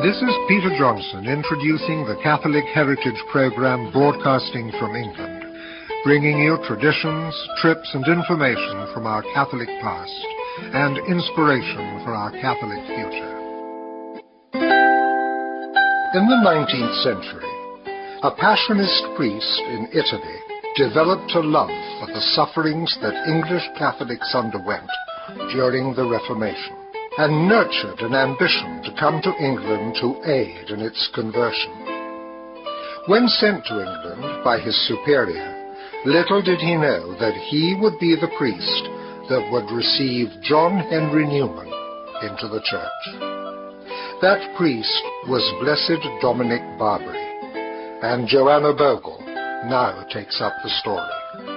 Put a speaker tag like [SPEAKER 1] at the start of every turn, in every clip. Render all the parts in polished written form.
[SPEAKER 1] This is Peter Johnson introducing the Catholic Heritage Program broadcasting from England, bringing you traditions, trips and information from our Catholic past and inspiration for our Catholic future. In the 19th century, a Passionist priest in Italy developed a love for the sufferings that English Catholics underwent during the Reformation, and nurtured an ambition to come to England to aid in its conversion. When sent to England by his superior, little did he know that he would be the priest that would receive John Henry Newman into the church. That priest was Blessed Dominic Barbary, and Joanna Bogle now takes up the story.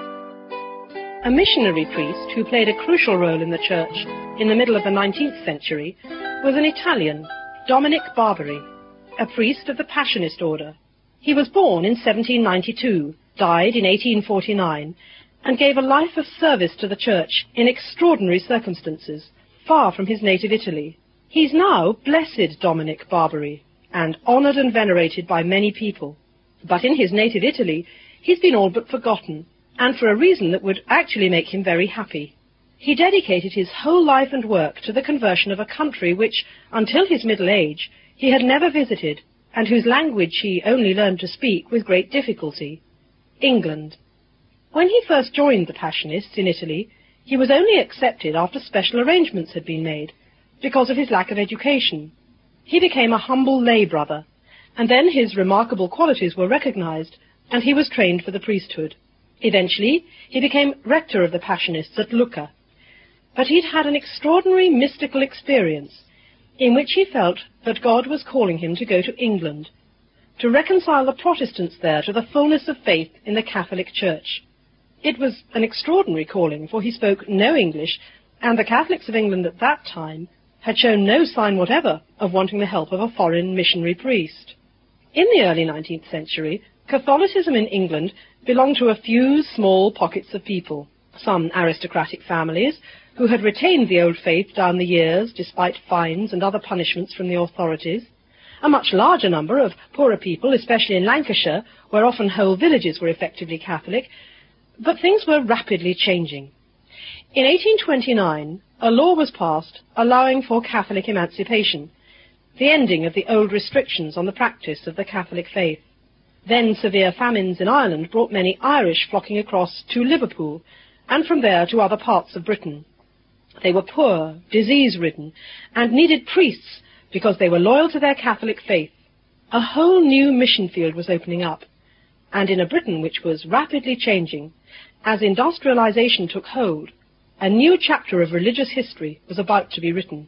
[SPEAKER 2] A missionary priest who played a crucial role in the church in the middle of the 19th century was an Italian, Dominic Barbary, a priest of the Passionist order. He was born in 1792, died in 1849, and gave a life of service to the church in extraordinary circumstances, far from his native Italy. He's now Blessed Dominic Barbary, and honoured and venerated by many people. But in his native Italy, he's been all but forgotten, and for a reason that would actually make him very happy. He dedicated his whole life and work to the conversion of a country which, until his middle age, he had never visited, and whose language he only learned to speak with great difficulty: England. When he first joined the Passionists in Italy, he was only accepted after special arrangements had been made, because of his lack of education. He became a humble lay brother, and then his remarkable qualities were recognized, and he was trained for the priesthood. Eventually, he became rector of the Passionists at Lucca. But he'd had an extraordinary mystical experience in which he felt that God was calling him to go to England, to reconcile the Protestants there to the fullness of faith in the Catholic Church. It was an extraordinary calling, for he spoke no English, and the Catholics of England at that time had shown no sign whatever of wanting the help of a foreign missionary priest. In the early 19th century, Catholicism in England belonged to a few small pockets of people, some aristocratic families who had retained the old faith down the years despite fines and other punishments from the authorities, a much larger number of poorer people, especially in Lancashire, where often whole villages were effectively Catholic, but things were rapidly changing. In 1829, a law was passed allowing for Catholic emancipation, the ending of the old restrictions on the practice of the Catholic faith. Then severe famines in Ireland brought many Irish flocking across to Liverpool, and from there to other parts of Britain. They were poor, disease-ridden, and needed priests because they were loyal to their Catholic faith. A whole new mission field was opening up, and in a Britain which was rapidly changing, as industrialization took hold, a new chapter of religious history was about to be written.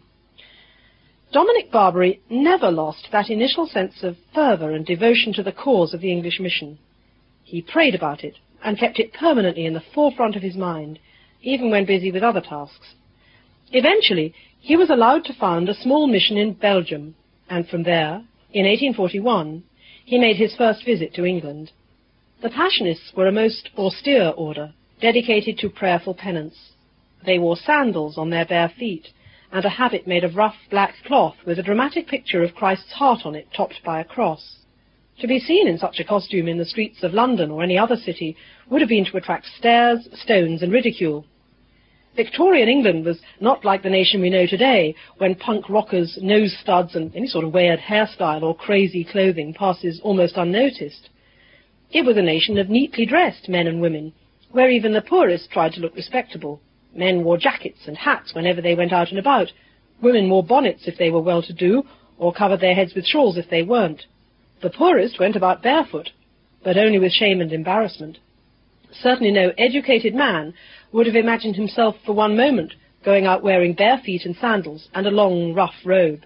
[SPEAKER 2] Dominic Barbary never lost that initial sense of fervour and devotion to the cause of the English mission. He prayed about it and kept it permanently in the forefront of his mind, even when busy with other tasks. Eventually, he was allowed to found a small mission in Belgium, and from there, in 1841, he made his first visit to England. The Passionists were a most austere order, dedicated to prayerful penance. They wore sandals on their bare feet, and a habit made of rough black cloth with a dramatic picture of Christ's heart on it, topped by a cross. To be seen in such a costume in the streets of London or any other city would have been to attract stares, stones, and ridicule. Victorian England was not like the nation we know today, when punk rockers, nose studs, and any sort of weird hairstyle or crazy clothing passes almost unnoticed. It was a nation of neatly dressed men and women, where even the poorest tried to look respectable. Men wore jackets and hats whenever they went out and about. Women wore bonnets if they were well-to-do, or covered their heads with shawls if they weren't. The poorest went about barefoot, but only with shame and embarrassment. Certainly no educated man would have imagined himself for one moment going out wearing bare feet and sandals and a long, rough robe.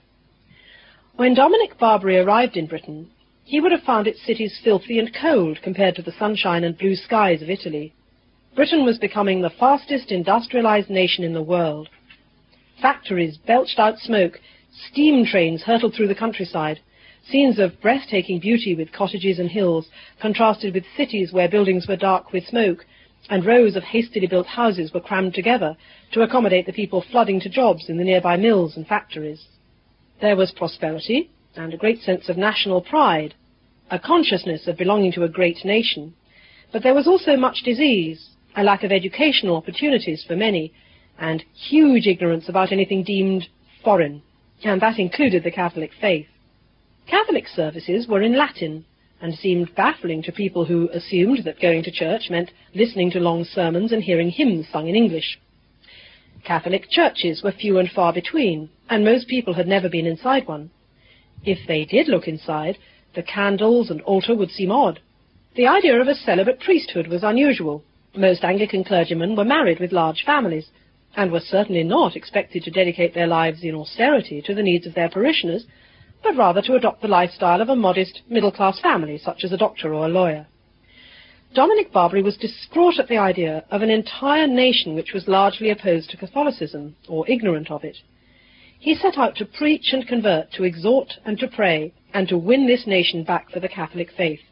[SPEAKER 2] When Dominic Barbary arrived in Britain, he would have found its cities filthy and cold compared to the sunshine and blue skies of Italy. Britain was becoming the fastest industrialized nation in the world. Factories belched out smoke, steam trains hurtled through the countryside, scenes of breathtaking beauty with cottages and hills contrasted with cities where buildings were dark with smoke, and rows of hastily built houses were crammed together to accommodate the people flooding to jobs in the nearby mills and factories. There was prosperity, and a great sense of national pride, a consciousness of belonging to a great nation. But there was also much disease, a lack of educational opportunities for many, and huge ignorance about anything deemed foreign, and that included the Catholic faith. Catholic services were in Latin, and seemed baffling to people who assumed that going to church meant listening to long sermons and hearing hymns sung in English. Catholic churches were few and far between, and most people had never been inside one. If they did look inside, the candles and altar would seem odd. The idea of a celibate priesthood was unusual. Most Anglican clergymen were married with large families, and were certainly not expected to dedicate their lives in austerity to the needs of their parishioners, but rather to adopt the lifestyle of a modest middle-class family, such as a doctor or a lawyer. Dominic Barbary was distraught at the idea of an entire nation which was largely opposed to Catholicism, or ignorant of it. He set out to preach and convert, to exhort and to pray, and to win this nation back for the Catholic faith.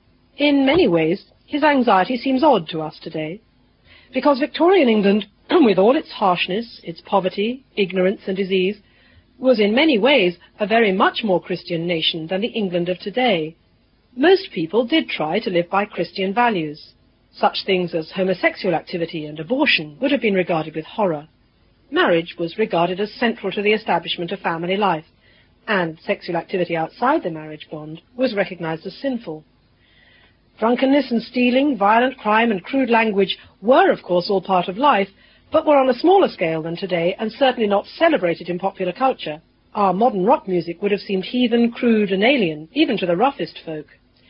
[SPEAKER 2] In many ways, his anxiety seems odd to us today, because Victorian England, with all its harshness, its poverty, ignorance and disease, was in many ways a very much more Christian nation than the England of today. Most people did try to live by Christian values. Such things as homosexual activity and abortion would have been regarded with horror. Marriage was regarded as central to the establishment of family life, and sexual activity outside the marriage bond was recognized as sinful. Drunkenness and stealing, violent crime and crude language were, of course, all part of life, but were on a smaller scale than today, and certainly not celebrated in popular culture. Our modern rock music would have seemed heathen, crude, and alien, even to the roughest folk.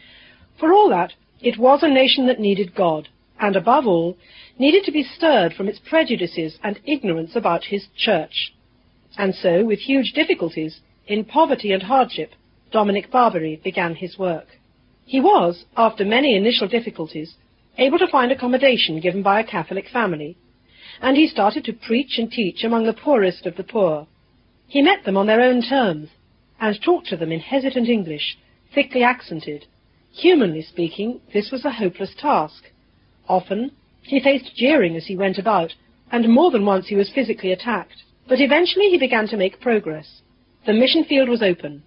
[SPEAKER 2] For all that, it was a nation that needed God, and above all, needed to be stirred from its prejudices and ignorance about his church. And so, with huge difficulties, in poverty and hardship, Dominic Barbary began his work. He was, after many initial difficulties, able to find accommodation given by a Catholic family, and he started to preach and teach among the poorest of the poor. He met them on their own terms, and talked to them in hesitant English, thickly accented. Humanly speaking, this was a hopeless task. Often, he faced jeering as he went about, and more than once he was physically attacked. But eventually he began to make progress. The mission field was open.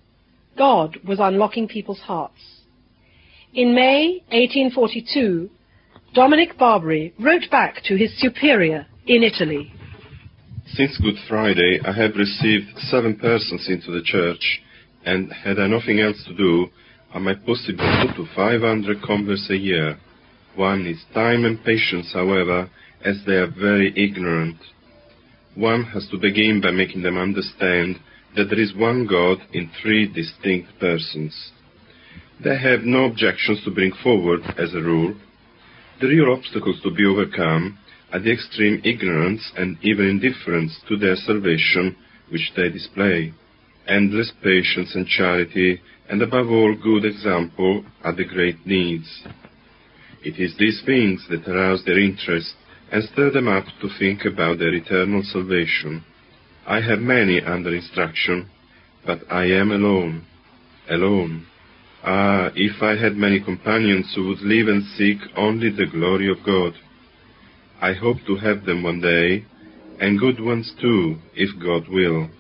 [SPEAKER 2] God was unlocking people's hearts. In May 1842, Dominic Barbary wrote back to his superior in Italy.
[SPEAKER 3] Since Good Friday, I have received 7 persons into the church, and had I nothing else to do, I might possibly go to 500 converts a year. One needs time and patience, however, as they are very ignorant. One has to begin by making them understand that there is one God in 3 distinct persons. They have no objections to bring forward, as a rule. The real obstacles to be overcome are the extreme ignorance and even indifference to their salvation which they display. Endless patience and charity, and above all good example, are the great needs. It is these things that arouse their interest and stir them up to think about their eternal salvation. I have many under instruction, but I am alone. Alone. Ah, if I had many companions who would live and seek only the glory of God. I hope to have them one day, and good ones too, if God will.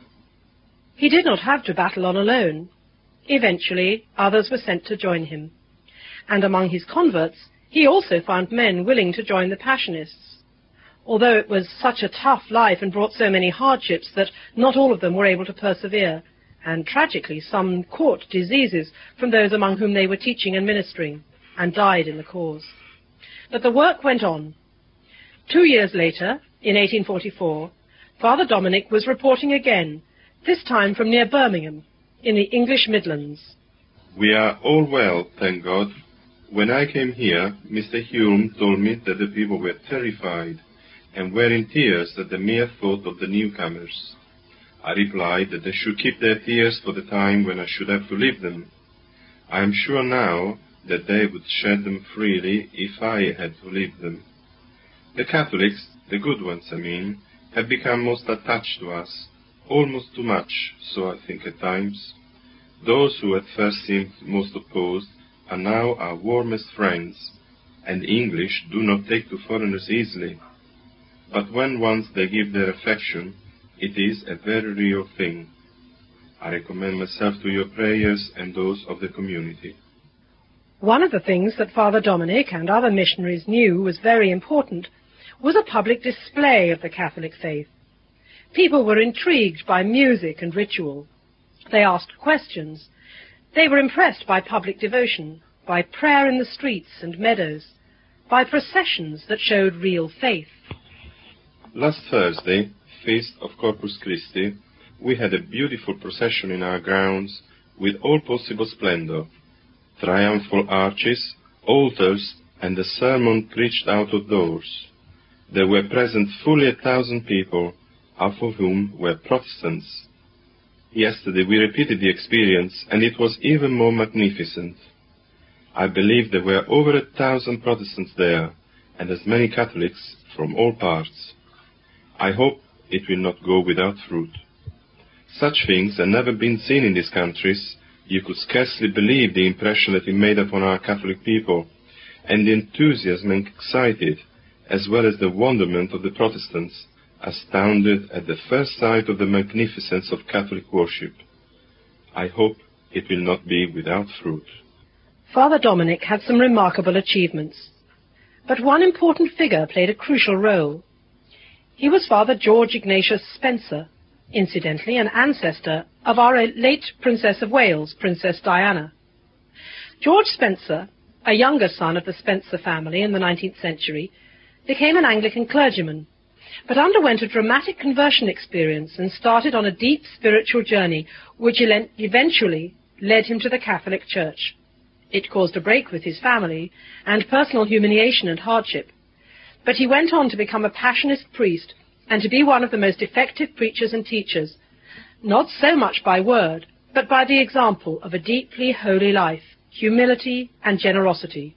[SPEAKER 2] He did not have to battle on alone. Eventually, others were sent to join him. And among his converts, he also found men willing to join the Passionists. Although it was such a tough life and brought so many hardships that not all of them were able to persevere, and tragically some caught diseases from those among whom they were teaching and ministering, and died in the cause. But the work went on. 2 years later, in 1844, Father Dominic was reporting again, this time from near Birmingham, in the English Midlands.
[SPEAKER 3] We are all well, thank God. When I came here, Mr. Hume told me that the people were terrified, and were in tears at the mere thought of the newcomers. I replied that they should keep their tears for the time when I should have to leave them. I am sure now that they would shed them freely if I had to leave them. The Catholics, the good ones I mean, have become most attached to us, almost too much, so I think at times. Those who at first seemed most opposed are now our warmest friends, and English do not take to foreigners easily. But when once they give their affection, it is a very real thing. I recommend myself to your prayers and those of the community.
[SPEAKER 2] One of the things that Father Dominic and other missionaries knew was very important was a public display of the Catholic faith. People were intrigued by music and ritual. They asked questions. They were impressed by public devotion, by prayer in the streets and meadows, by processions that showed real faith.
[SPEAKER 3] Last Thursday, Feast of Corpus Christi, we had a beautiful procession in our grounds with all possible splendor. Triumphal arches, altars, and a sermon preached out of doors. There were present fully 1,000 people, half of whom were Protestants. Yesterday we repeated the experience, and it was even more magnificent. I believe there were over 1,000 Protestants there, and as many Catholics from all parts. I hope it will not go without fruit. Such things had never been seen in these countries. You could scarcely believe the impression that it made upon our Catholic people, and the enthusiasm and excited, as well as the wonderment of the Protestants, astounded at the first sight of the magnificence of Catholic worship. I hope it will not be without fruit.
[SPEAKER 2] Father Dominic had some remarkable achievements, but one important figure played a crucial role. He was Father George Ignatius Spencer, incidentally an ancestor of our late Princess of Wales, Princess Diana. George Spencer, a younger son of the Spencer family in the 19th century, became an Anglican clergyman, but underwent a dramatic conversion experience and started on a deep spiritual journey which eventually led him to the Catholic Church. It caused a break with his family and personal humiliation and hardship, but he went on to become a Passionist priest and to be one of the most effective preachers and teachers, not so much by word, but by the example of a deeply holy life, humility and generosity.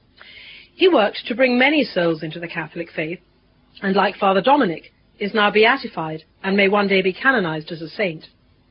[SPEAKER 2] He worked to bring many souls into the Catholic faith, and like Father Dominic, is now beatified and may one day be canonized as a saint.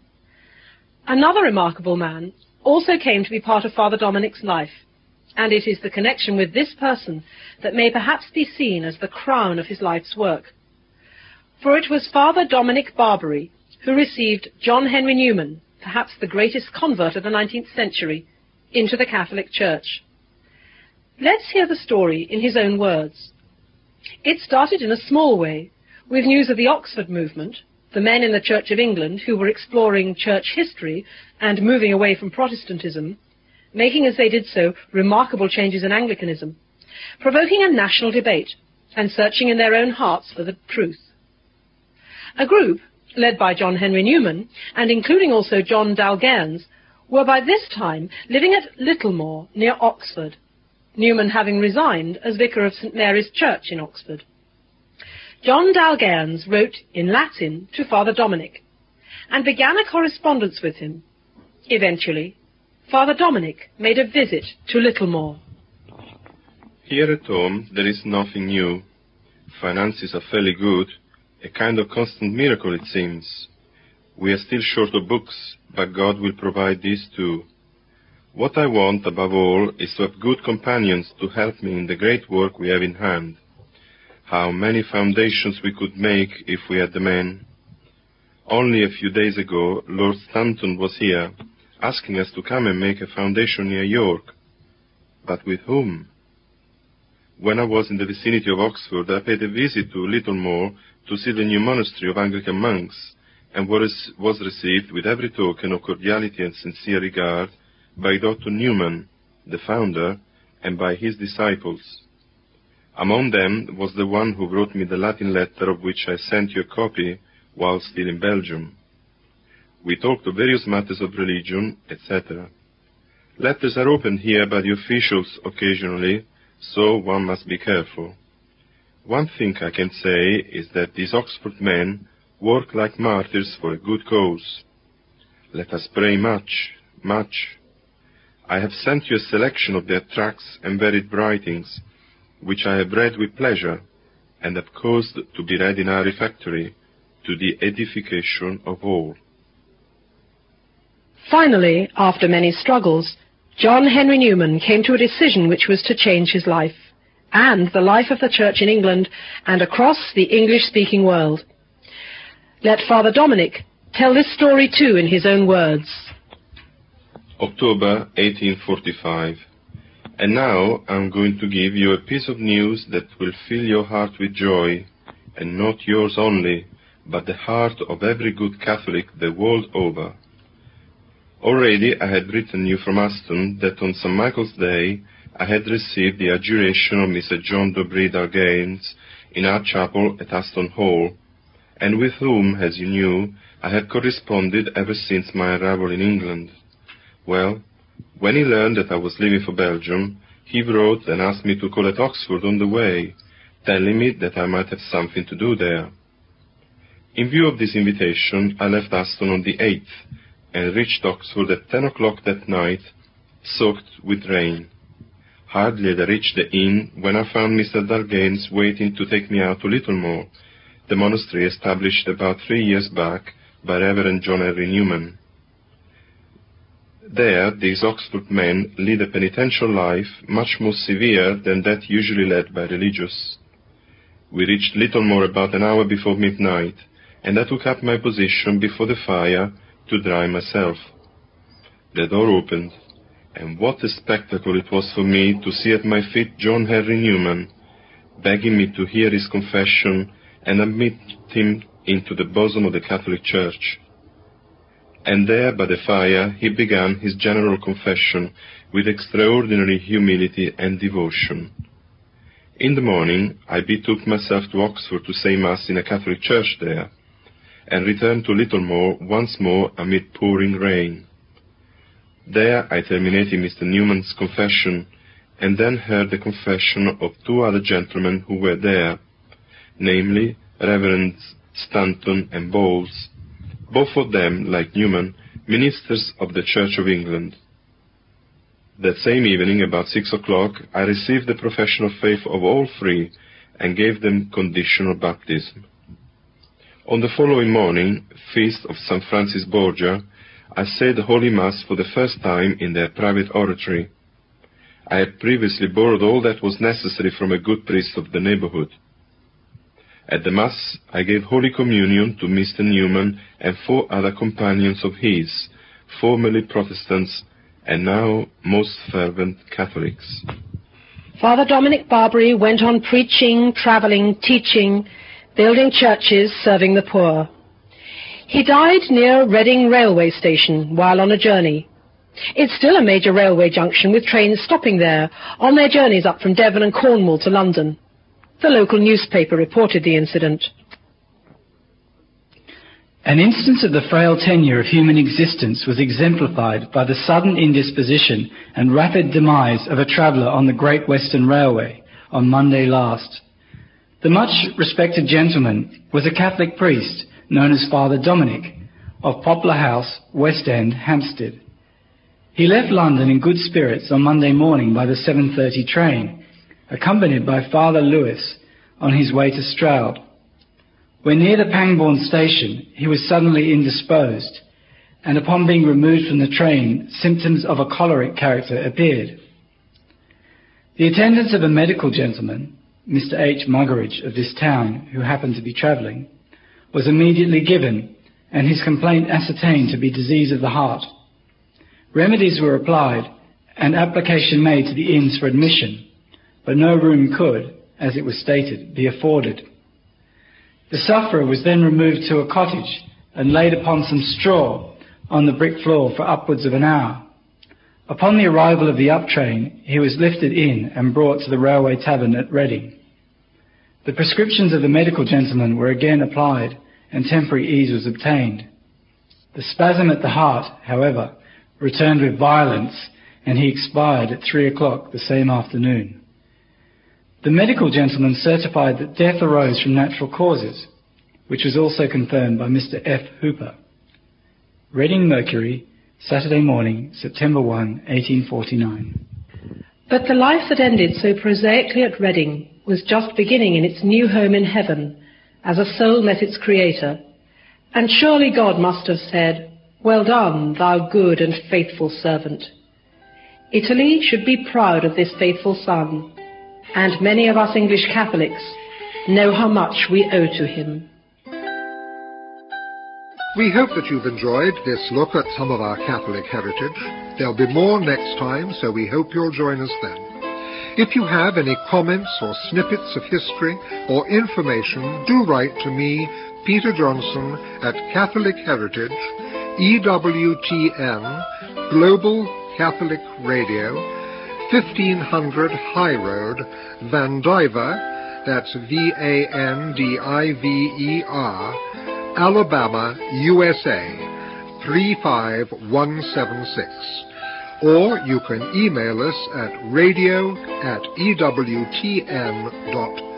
[SPEAKER 2] Another remarkable man also came to be part of Father Dominic's life, and it is the connection with this person that may perhaps be seen as the crown of his life's work. For it was Father Dominic Barbary who received John Henry Newman, perhaps the greatest convert of the 19th century, into the Catholic Church. Let's hear the story in his own words. It started in a small way, with news of the Oxford movement, the men in the Church of England who were exploring church history and moving away from Protestantism, making as they did so remarkable changes in Anglicanism, provoking a national debate and searching in their own hearts for the truth. A group, led by John Henry Newman, and including also John Dalgairns, were by this time living at Littlemore, near Oxford, Newman having resigned as vicar of St. Mary's Church in Oxford. John Dalgairns wrote in Latin to Father Dominic, and began a correspondence with him. Eventually, Father Dominic made a visit to Littlemore.
[SPEAKER 3] Here at home there is nothing new. Finances are fairly good, a kind of constant miracle it seems. We are still short of books, but God will provide these too. What I want above all is to have good companions to help me in the great work we have in hand. How many foundations we could make if we had the men. Only a few days ago Lord Stanton was here, asking us to come and make a foundation near York. But with whom? When I was in the vicinity of Oxford, I paid a visit to Littlemore to see the new monastery of Anglican monks, and was received with every token of cordiality and sincere regard by Dr. Newman, the founder, and by his disciples. Among them was the one who wrote me the Latin letter of which I sent you a copy while still in Belgium. We talked of various matters of religion, etc. Letters are opened here by the officials occasionally, so one must be careful. One thing I can say is that these Oxford men work like martyrs for a good cause. Let us pray much, much. I have sent you a selection of their tracts and varied writings, which I have read with pleasure, and have caused to be read in our refectory, to the edification of all.
[SPEAKER 2] Finally, after many struggles, John Henry Newman came to a decision which was to change his life, and the life of the Church in England and across the English-speaking world. Let Father Dominic tell this story too in his own words.
[SPEAKER 3] October 1845. And now I'm going to give you a piece of news that will fill your heart with joy, and not yours only, but the heart of every good Catholic the world over. Already I had written you from Aston that on St. Michael's Day I had received the adjuration of Mr. John Dobry Dalgaines in our chapel at Aston Hall, and with whom, as you knew, I had corresponded ever since my arrival in England. Well, when he learned that I was leaving for Belgium, he wrote and asked me to call at Oxford on the way, telling me that I might have something to do there. In view of this invitation, I left Aston on the 8th, and reached Oxford at 10 o'clock that night, soaked with rain. Hardly had I reached the inn when I found Mr. Dalgaines waiting to take me out to Littlemore, the monastery established about 3 years back by Reverend John Henry Newman. There, these Oxford men lead a penitential life much more severe than that usually led by religious. We reached Littlemore about an hour before midnight, and I took up my position before the fire to dry myself. The door opened, and what a spectacle it was for me to see at my feet John Henry Newman, begging me to hear his confession and admit him into the bosom of the Catholic Church. And there by the fire he began his general confession with extraordinary humility and devotion. In the morning I betook myself to Oxford to say Mass in a Catholic church there, and returned to Littlemore once more amid pouring rain. There I terminated Mr. Newman's confession, and then heard the confession of two other gentlemen who were there, namely Reverends Stanton and Bowles, both of them, like Newman, ministers of the Church of England. That same evening, about 6 o'clock, I received the profession of faith of all three, and gave them conditional baptism. On the following morning, feast of St. Francis Borgia, I said Holy Mass for the first time in their private oratory. I had previously borrowed all that was necessary from a good priest of the neighborhood. At the Mass, I gave Holy Communion to Mr. Newman and 4 other companions of his, formerly Protestants and now most fervent Catholics.
[SPEAKER 2] Father Dominic Barbary went on preaching, travelling, teaching, building churches, serving the poor. He died near Reading railway station while on a journey. It's still a major railway junction with trains stopping there on their journeys up from Devon and Cornwall to London. The local newspaper reported the incident.
[SPEAKER 4] An instance of the frail tenure of human existence was exemplified by the sudden indisposition and rapid demise of a traveller on the Great Western Railway on Monday last. The much-respected gentleman was a Catholic priest known as Father Dominic, of Poplar House, West End, Hampstead. He left London in good spirits on Monday morning by the 7:30 train, accompanied by Father Lewis on his way to Stroud. When near the Pangbourne station, he was suddenly indisposed, and upon being removed from the train, symptoms of a choleric character appeared. The attendance of a medical gentleman, Mr. H. Muggeridge of this town, who happened to be travelling, was immediately given, and his complaint ascertained to be disease of the heart. Remedies were applied, and application made to the inns for admission, but no room could, as it was stated, be afforded. The sufferer was then removed to a cottage and laid upon some straw on the brick floor for upwards of an hour. Upon the arrival of the up train, he was lifted in and brought to the railway tavern at Reading. The prescriptions of the medical gentleman were again applied, and temporary ease was obtained. The spasm at the heart, however, returned with violence, and he expired at 3 o'clock the same afternoon. The medical gentleman certified that death arose from natural causes, which was also confirmed by Mr. F. Hooper. Reading Mercury, Saturday morning, September 1, 1849.
[SPEAKER 2] But the life that ended so prosaically at Reading was just beginning in its new home in heaven, as a soul met its Creator. And surely God must have said, "Well done, thou good and faithful servant." Italy should be proud of this faithful son, and many of us English Catholics know how much we owe to him.
[SPEAKER 1] We hope that you've enjoyed this look at some of our Catholic heritage. There'll be more next time, so we hope you'll join us then. If you have any comments or snippets of history or information, do write to me, Peter Johnson, at Catholic Heritage, EWTN, Global Catholic Radio, 1500 High Road, Vandiver, that's Vandiver, Alabama, USA, 35176. Or you can email us at radio@ewtn.org.